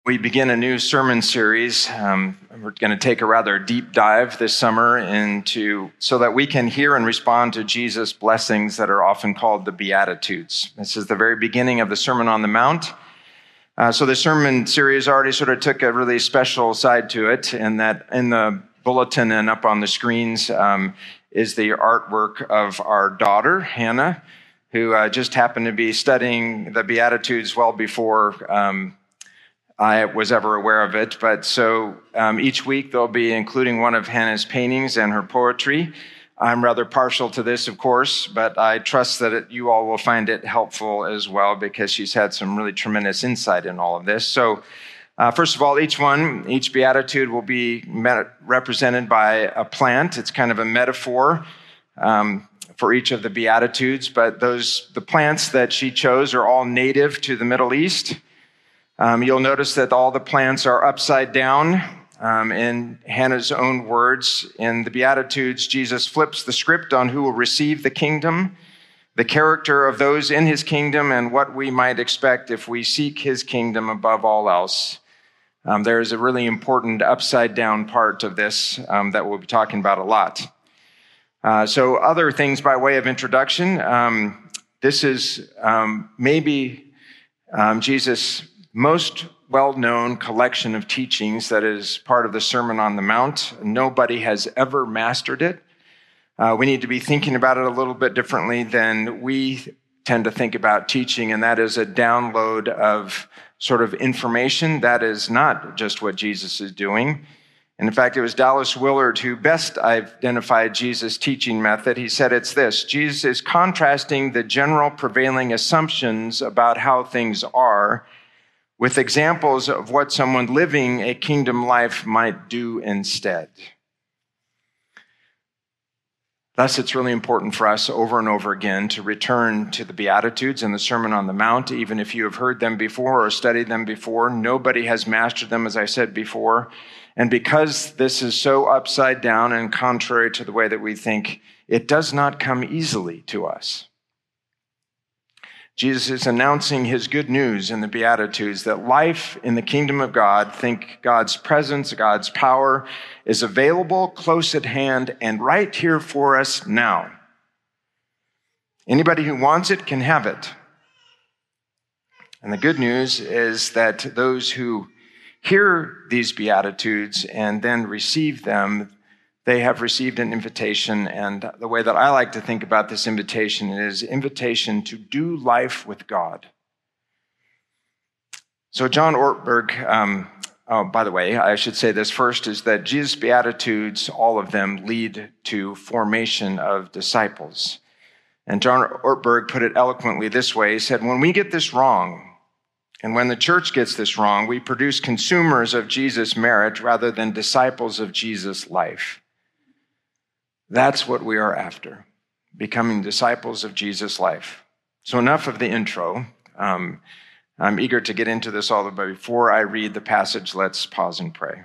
We begin a new sermon series. We're going to take a rather deep dive this summer so that we can hear and respond to Jesus' blessings that are often called the Beatitudes. This is the very beginning of the Sermon on the Mount. So the sermon series already sort of took a really special side to it, and that in the bulletin and up on the screens is the artwork of our daughter, Hannah, who just happened to be studying the Beatitudes well before I was ever aware of it. But so each week they'll be including one of Hannah's paintings and her poetry. I'm rather partial to this, of course, but I trust that you all will find it helpful as well because she's had some really tremendous insight in all of this. So first of all, each Beatitude will be represented by a plant. It's kind of a metaphor for each of the Beatitudes, but the plants that she chose are all native to the Middle East. You'll notice that all the plants are upside down. In Hannah's own words, in the Beatitudes, Jesus flips the script on who will receive the kingdom, the character of those in his kingdom, and what we might expect if we seek his kingdom above all else. There is a really important upside down part of this that we'll be talking about a lot. So other things by way of introduction. This is maybe Jesus' most well-known collection of teachings that is part of the Sermon on the Mount. Nobody has ever mastered it. We need to be thinking about it a little bit differently than we tend to think about teaching, and that is a download of sort of information. That is not just what Jesus is doing. And in fact, it was Dallas Willard who best identified Jesus' teaching method. He said it's this: Jesus is contrasting the general prevailing assumptions about how things are with examples of what someone living a kingdom life might do instead. Thus, it's really important for us over and over again to return to the Beatitudes and the Sermon on the Mount, even if you have heard them before or studied them before. Nobody has mastered them, as I said before. And because this is so upside down and contrary to the way that we think, it does not come easily to us. Jesus is announcing his good news in the Beatitudes that life in the kingdom of God, think God's presence, God's power, is available, close at hand, and right here for us now. Anybody who wants it can have it. And the good news is that those who hear these Beatitudes and then receive them, they have received an invitation, and the way that I like to think about this invitation is invitation to do life with God. So John Ortberg, by the way, I should say this first, is that Jesus' Beatitudes, all of them, lead to formation of disciples. And John Ortberg put it eloquently this way. He said, when we get this wrong, and when the church gets this wrong, we produce consumers of Jesus' merit rather than disciples of Jesus' life. That's what we are after, becoming disciples of Jesus' life. So enough of the intro. I'm eager to get into this all, but before I read the passage, let's pause and pray.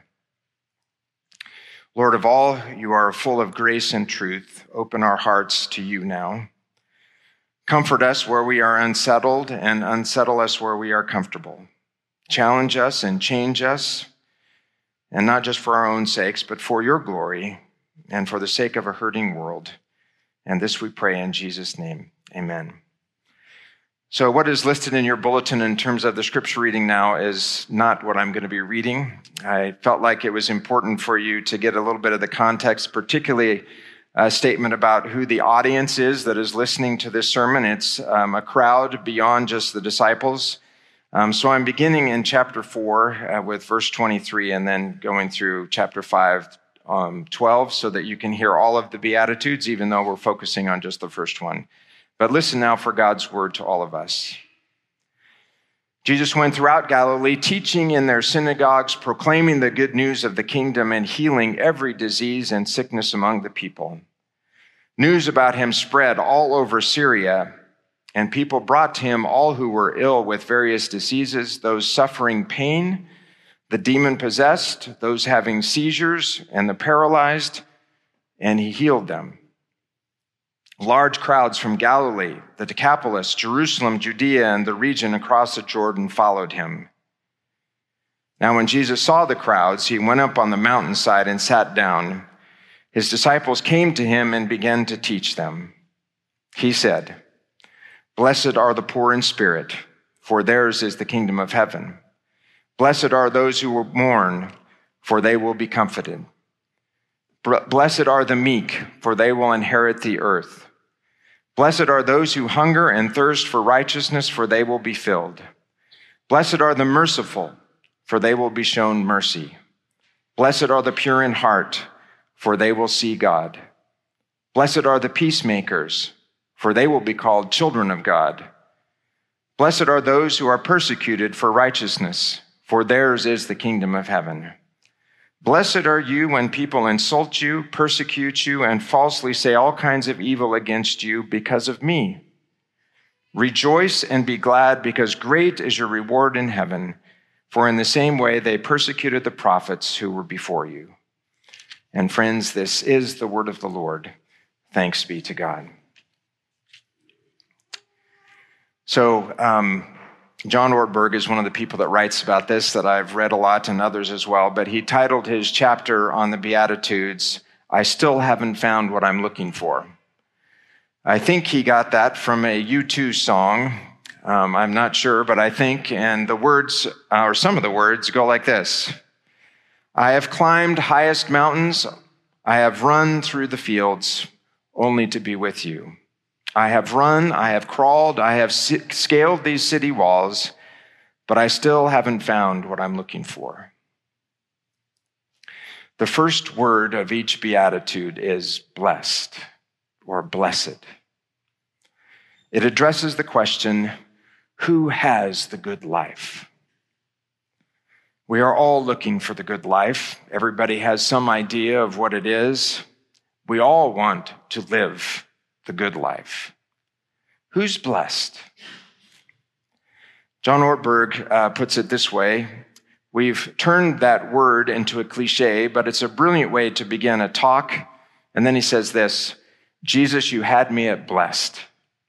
Lord of all, you are full of grace and truth. Open our hearts to you now. Comfort us where we are unsettled and unsettle us where we are comfortable. Challenge us and change us, and not just for our own sakes, but for your glory and for the sake of a hurting world. And this we pray in Jesus' name. Amen. So what is listed in your bulletin in terms of the scripture reading now is not what I'm going to be reading. I felt like it was important for you to get a little bit of the context, particularly a statement about who the audience is that is listening to this sermon. It's a crowd beyond just the disciples. So I'm beginning in chapter 4 with verse 23 and then going through chapter 5, 12, so that you can hear all of the Beatitudes, even though we're focusing on just the first one. But listen now for God's word to all of us. Jesus went throughout Galilee, teaching in their synagogues, proclaiming the good news of the kingdom, and healing every disease and sickness among the people. News about him spread all over Syria, and people brought to him all who were ill with various diseases, those suffering pain, the demon-possessed, those having seizures, and the paralyzed, and he healed them. Large crowds from Galilee, the Decapolis, Jerusalem, Judea, and the region across the Jordan followed him. Now, when Jesus saw the crowds, he went up on the mountainside and sat down. His disciples came to him and began to teach them. He said, "Blessed are the poor in spirit, for theirs is the kingdom of heaven. Blessed are those who mourn, for they will be comforted. Blessed are the meek, for they will inherit the earth. Blessed are those who hunger and thirst for righteousness, for they will be filled. Blessed are the merciful, for they will be shown mercy. Blessed are the pure in heart, for they will see God. Blessed are the peacemakers, for they will be called children of God. Blessed are those who are persecuted for righteousness, for theirs is the kingdom of heaven. Blessed are you when people insult you, persecute you, and falsely say all kinds of evil against you because of me. Rejoice and be glad, because great is your reward in heaven. For in the same way they persecuted the prophets who were before you." And friends, this is the word of the Lord. Thanks be to God. So, John Ortberg is one of the people that writes about this that I've read a lot, and others as well, but he titled his chapter on the Beatitudes, "I Still Haven't Found What I'm Looking For." I think he got that from a U2 song. I'm not sure, but I think, and the words, or some of the words, go like this. "I have climbed highest mountains. I have run through the fields, only to be with you. I have run, I have crawled, I have scaled these city walls, but I still haven't found what I'm looking for." The first word of each beatitude is blessed or blessed. It addresses the question, who has the good life? We are all looking for the good life. Everybody has some idea of what it is. We all want to live the good life. Who's blessed? John Ortberg puts it this way. We've turned that word into a cliche, but it's a brilliant way to begin a talk. And then he says this, "Jesus, you had me at blessed."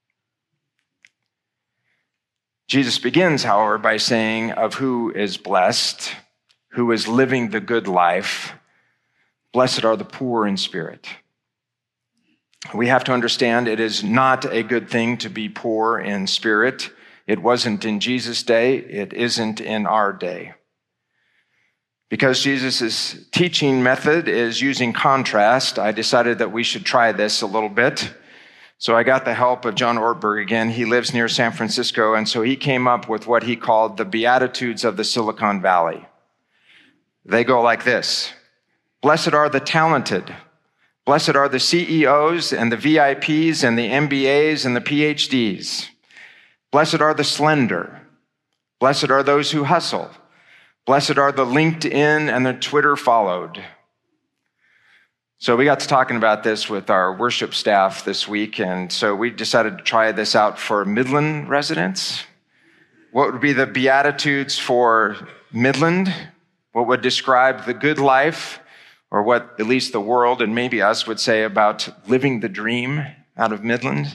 Jesus begins, however, by saying of who is blessed, who is living the good life. Blessed are the poor in spirit. We have to understand it is not a good thing to be poor in spirit. It wasn't in Jesus' day. It isn't in our day. Because Jesus' teaching method is using contrast, I decided that we should try this a little bit. So I got the help of John Ortberg again. He lives near San Francisco, and so he came up with what he called the Beatitudes of the Silicon Valley. They go like this. Blessed are the talented. Blessed are the CEOs and the VIPs and the MBAs and the PhDs. Blessed are the slender. Blessed are those who hustle. Blessed are the LinkedIn and the Twitter followed. So we got to talking about this with our worship staff this week, and so we decided to try this out for Midland residents. What would be the Beatitudes for Midland? What would describe the good life, or what at least the world and maybe us would say about living the dream out of Midland?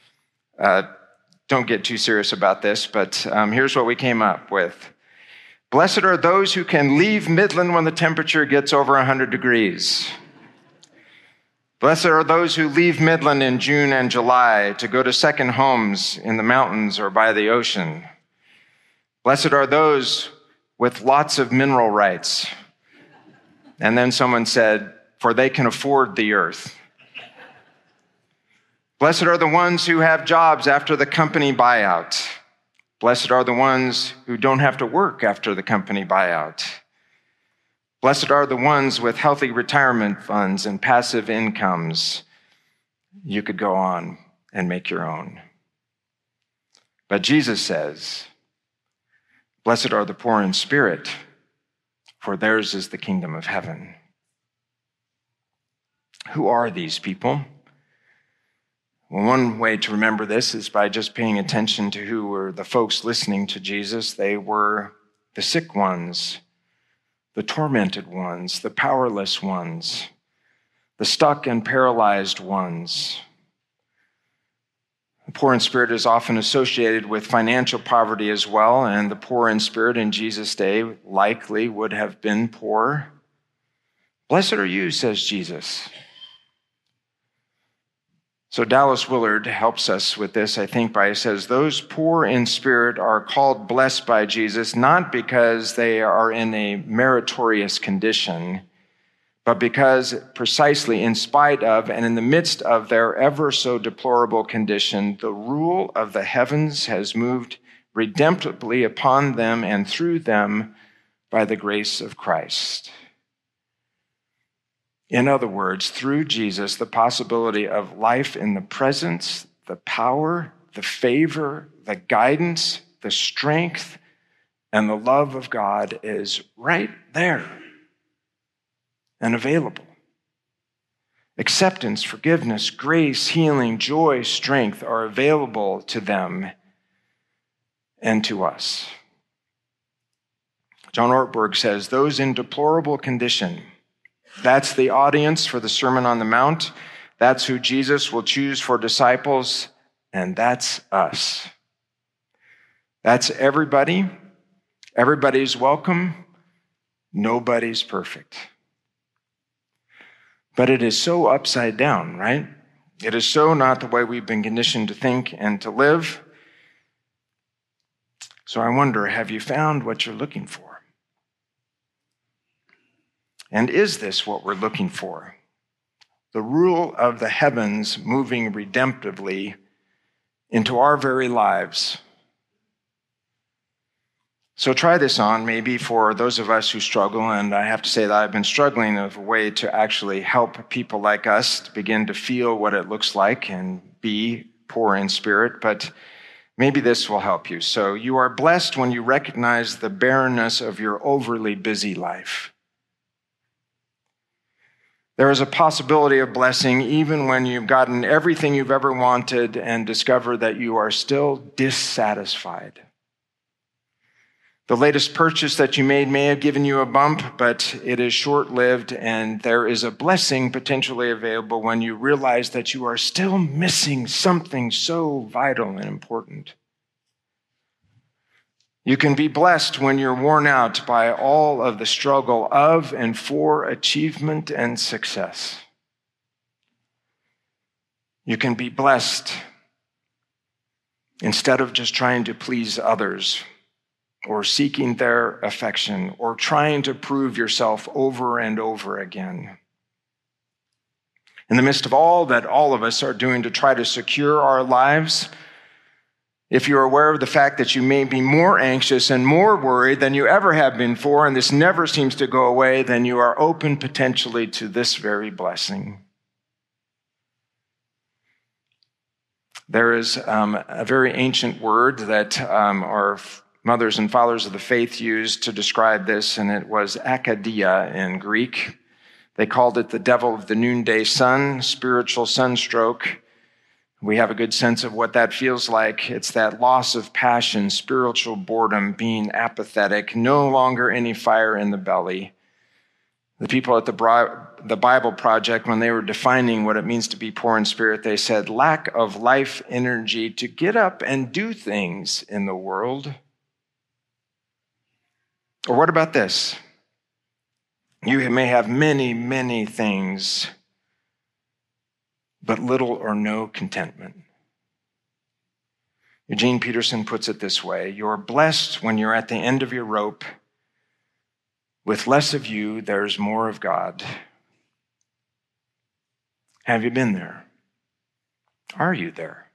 Don't get too serious about this, but here's what we came up with. Blessed are those who can leave Midland when the temperature gets over 100 degrees. Blessed are those who leave Midland in June and July to go to second homes in the mountains or by the ocean. Blessed are those with lots of mineral rights. And then someone said, for they can afford the earth. Blessed are the ones who have jobs after the company buyout. Blessed are the ones who don't have to work after the company buyout. Blessed are the ones with healthy retirement funds and passive incomes. You could go on and make your own. But Jesus says, blessed are the poor in spirit, for theirs is the kingdom of heaven. Who are these people? Well, one way to remember this is by just paying attention to who were the folks listening to Jesus. They were the sick ones, the tormented ones, the powerless ones, the stuck and paralyzed ones, The poor in spirit is often associated with financial poverty as well, and the poor in spirit in Jesus' day likely would have been poor. Blessed are you, says Jesus. So Dallas Willard helps us with this, I think, by says, those poor in spirit are called blessed by Jesus, not because they are in a meritorious condition, but because precisely in spite of and in the midst of their ever so deplorable condition, the rule of the heavens has moved redemptively upon them and through them by the grace of Christ. In other words, through Jesus, the possibility of life in the presence, the power, the favor, the guidance, the strength, and the love of God is right there and available. Acceptance, forgiveness, grace, healing, joy, strength are available to them and to us. John Ortberg says, those in deplorable condition, that's the audience for the Sermon on the Mount. That's who Jesus will choose for disciples, and that's us. That's everybody. Everybody's welcome. Nobody's perfect. But it is so upside down, right? It is so not the way we've been conditioned to think and to live. So I wonder, have you found what you're looking for? And is this what we're looking for? The rule of the heavens moving redemptively into our very lives. So try this on, maybe for those of us who struggle, and I have to say that I've been struggling of a way to actually help people like us to begin to feel what it looks like and be poor in spirit, but maybe this will help you. So you are blessed when you recognize the barrenness of your overly busy life. There is a possibility of blessing even when you've gotten everything you've ever wanted and discover that you are still dissatisfied. The latest purchase that you made may have given you a bump, but it is short-lived, and there is a blessing potentially available when you realize that you are still missing something so vital and important. You can be blessed when you're worn out by all of the struggle of and for achievement and success. You can be blessed instead of just trying to please others or seeking their affection or trying to prove yourself over and over again. In the midst of all that all of us are doing to try to secure our lives, if you're aware of the fact that you may be more anxious and more worried than you ever have been before, and this never seems to go away, then you are open potentially to this very blessing. There is a very ancient word that our mothers and fathers of the faith used to describe this, and it was akadia in Greek. They called it the devil of the noonday sun, spiritual sunstroke. We have a good sense of what that feels like. It's that loss of passion, spiritual boredom, being apathetic, no longer any fire in the belly. The people at the Bible Project, when they were defining what it means to be poor in spirit, they said, lack of life energy to get up and do things in the world. Or what about this? You may have many, many things, but little or no contentment. Eugene Peterson puts it this way: you're blessed when you're at the end of your rope. With less of you, there's more of God. Have you been there? Are you there?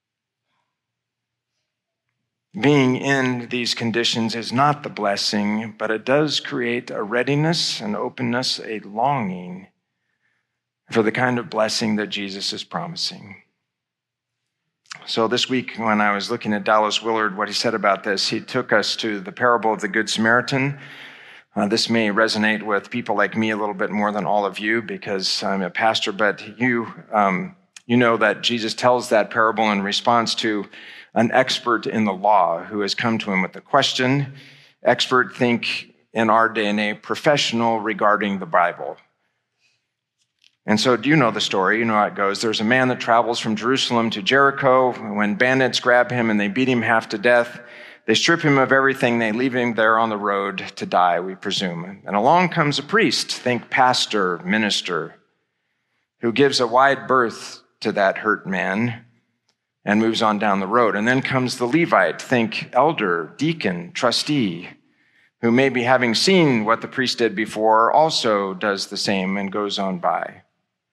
Being in these conditions is not the blessing, but it does create a readiness, an openness, a longing for the kind of blessing that Jesus is promising. So this week, when I was looking at Dallas Willard, what he said about this, he took us to the parable of the Good Samaritan. This may resonate with people like me a little bit more than all of you because I'm a pastor, but you know that Jesus tells that parable in response to an expert in the law who has come to him with a question. Expert, think in our day and age, professional regarding the Bible. And so do you know the story? You know how it goes. There's a man that travels from Jerusalem to Jericho. When bandits grab him and they beat him half to death, they strip him of everything. They leave him there on the road to die, we presume. And along comes a priest, think pastor, minister, who gives a wide berth to that hurt man and moves on down the road. And then comes the Levite, think elder, deacon, trustee, who maybe having seen what the priest did before also does the same and goes on by.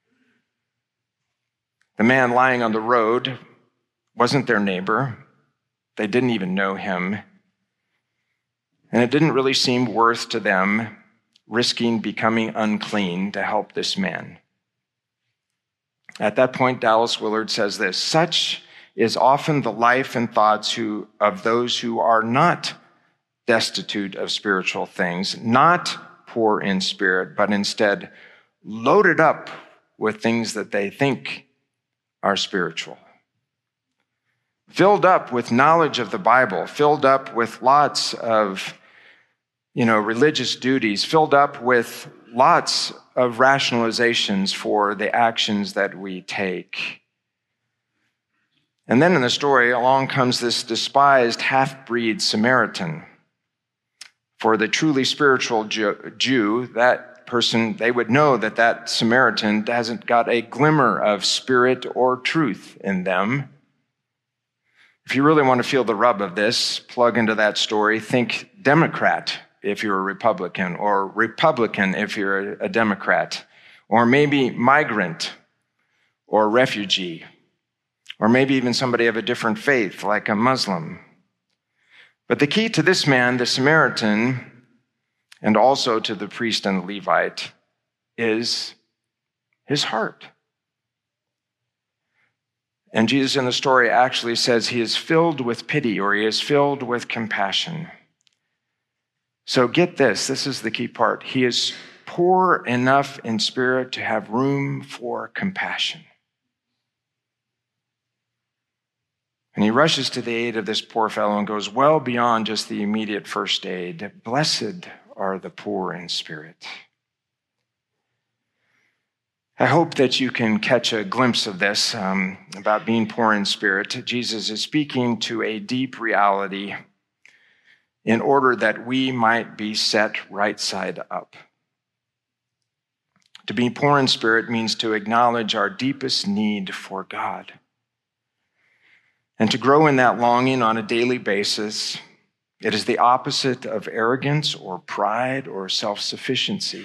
The man lying on the road wasn't their neighbor. They didn't even know him. And it didn't really seem worth to them risking becoming unclean to help this man. At that point, Dallas Willard says this: such is often the life and thoughts of those who are not destitute of spiritual things, not poor in spirit, but instead loaded up with things that they think are spiritual. Filled up with knowledge of the Bible, filled up with lots of, religious duties, filled up with lots of rationalizations for the actions that we take. And then in the story, along comes this despised half-breed Samaritan. For the truly spiritual Jew, that person, they would know that that Samaritan hasn't got a glimmer of spirit or truth in them. If you really want to feel the rub of this, plug into that story, think Democrat if you're a Republican, or Republican if you're a Democrat, or maybe migrant or refugee, or maybe even somebody of a different faith like a Muslim. But the key to this man, the Samaritan, and also to the priest and the Levite, is his heart. And Jesus in the story actually says he is filled with pity, or he is filled with compassion. So get this is the key part. He is poor enough in spirit to have room for compassion. And he rushes to the aid of this poor fellow and goes well beyond just the immediate first aid. Blessed are the poor in spirit. I hope that you can catch a glimpse of this about being poor in spirit. Jesus is speaking to a deep reality in order that we might be set right side up. To be poor in spirit means to acknowledge our deepest need for God. And to grow in that longing on a daily basis, it is the opposite of arrogance or pride or self-sufficiency.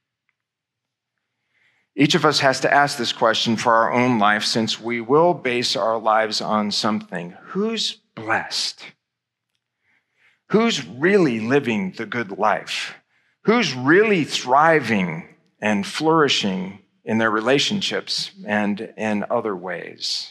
Each of us has to ask this question for our own life, since we will base our lives on something. Who's blessed? Who's really living the good life? Who's really thriving and flourishing in their relationships and in other ways?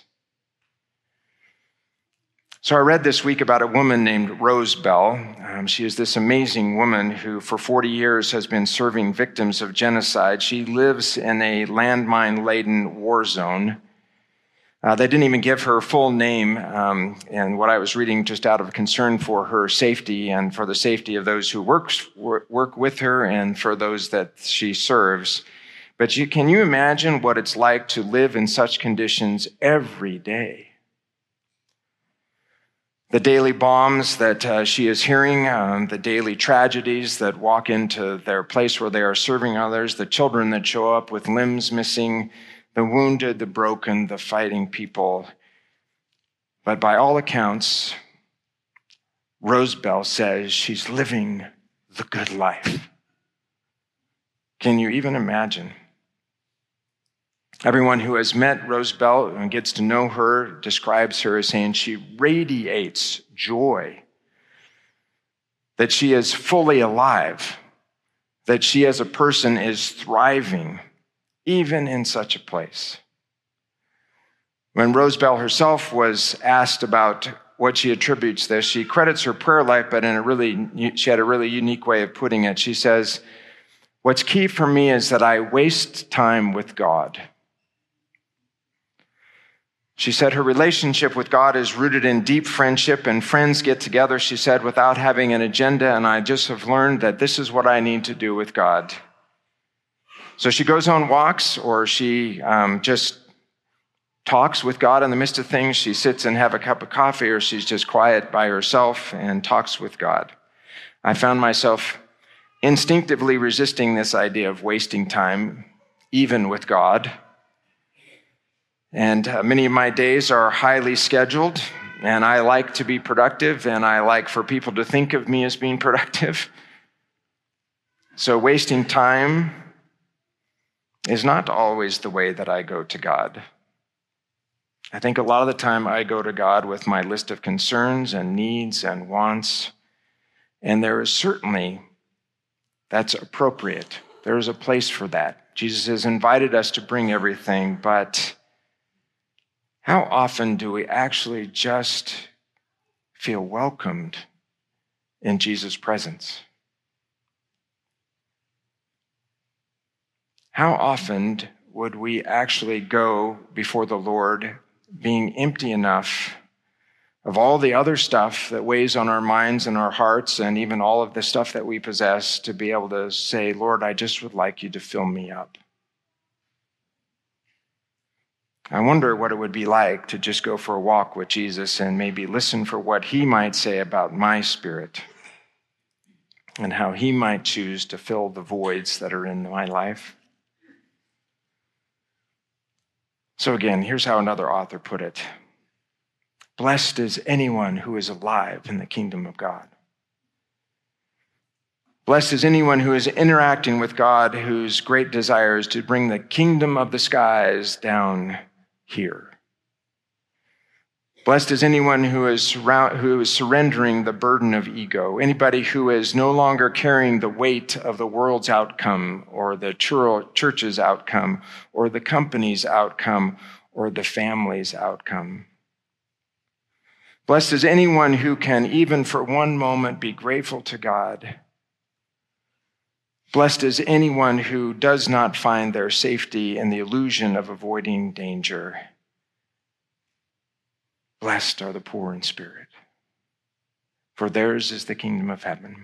So I read this week about a woman named Rose Bell. She is this amazing woman who for 40 years has been serving victims of genocide. She lives in a landmine-laden war zone. They didn't even give her full name, and what I was reading just out of concern for her safety and for the safety of those who work with her and for those that she serves. But can you imagine what it's like to live in such conditions every day? The daily bombs that she is hearing, the daily tragedies that walk into their place where they are serving others, the children that show up with limbs missing, the wounded, the broken, the fighting people. But by all accounts, Rose Bell says she's living the good life. Can you even imagine? Everyone who has met Rose Bell and gets to know her describes her as saying she radiates joy, that she is fully alive, that she as a person is thriving, even in such a place. When Rose Bell herself was asked about what she attributes this, she credits her prayer life, but she had a really unique way of putting it. She says, "What's key for me is that I waste time with God." She said her relationship with God is rooted in deep friendship, and friends get together, she said, without having an agenda, and I just have learned that this is what I need to do with God. So she goes on walks, or she just talks with God in the midst of things. She sits and have a cup of coffee, or she's just quiet by herself and talks with God. I found myself instinctively resisting this idea of wasting time, even with God. And many of my days are highly scheduled, and I like to be productive, and I like for people to think of me as being productive. So wasting time is not always the way that I go to God. I think a lot of the time I go to God with my list of concerns and needs and wants, and there is certainly, that's appropriate. There is a place for that. Jesus has invited us to bring everything, but how often do we actually just feel welcomed in Jesus' presence? How often would we actually go before the Lord being empty enough of all the other stuff that weighs on our minds and our hearts, and even all of the stuff that we possess, to be able to say, Lord, I just would like you to fill me up. I wonder what it would be like to just go for a walk with Jesus and maybe listen for what he might say about my spirit and how he might choose to fill the voids that are in my life. So again, here's how another author put it. Blessed is anyone who is alive in the kingdom of God. Blessed is anyone who is interacting with God, whose great desire is to bring the kingdom of the skies down here. Blessed is anyone who is surrendering the burden of ego, anybody who is no longer carrying the weight of the world's outcome or the church's outcome or the company's outcome or the family's outcome. Blessed is anyone who can, even for one moment, be grateful to God. Blessed is anyone who does not find their safety in the illusion of avoiding danger. Blessed are the poor in spirit, for theirs is the kingdom of heaven.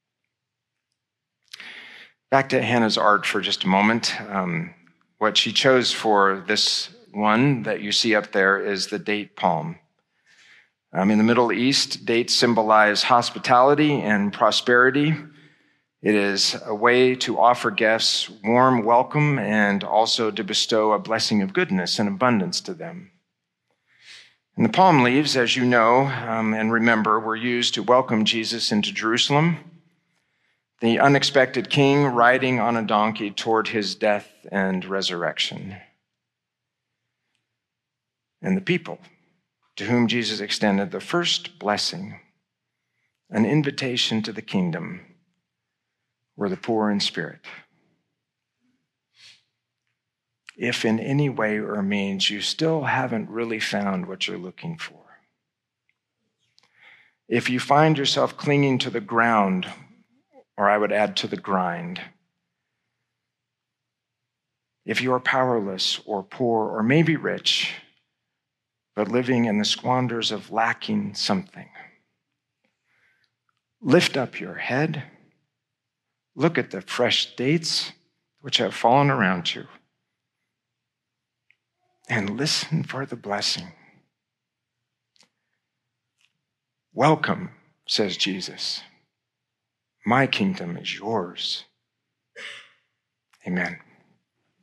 Back to Hannah's art for just a moment. What she chose for this one that you see up there is the date palm. In the Middle East, dates symbolize hospitality and prosperity. It is a way to offer guests warm welcome and also to bestow a blessing of goodness and abundance to them. And the palm leaves, as you know and remember, were used to welcome Jesus into Jerusalem, the unexpected king riding on a donkey toward his death and resurrection. And the people to whom Jesus extended the first blessing, an invitation to the kingdom, were the poor in spirit. If in any way or means you still haven't really found what you're looking for, if you find yourself clinging to the ground, or I would add to the grind, if you are powerless or poor or maybe rich, but living in the squanders of lacking something, lift up your head, look at the fresh dates which have fallen around you, and listen for the blessing. Welcome, says Jesus. My kingdom is yours. Amen.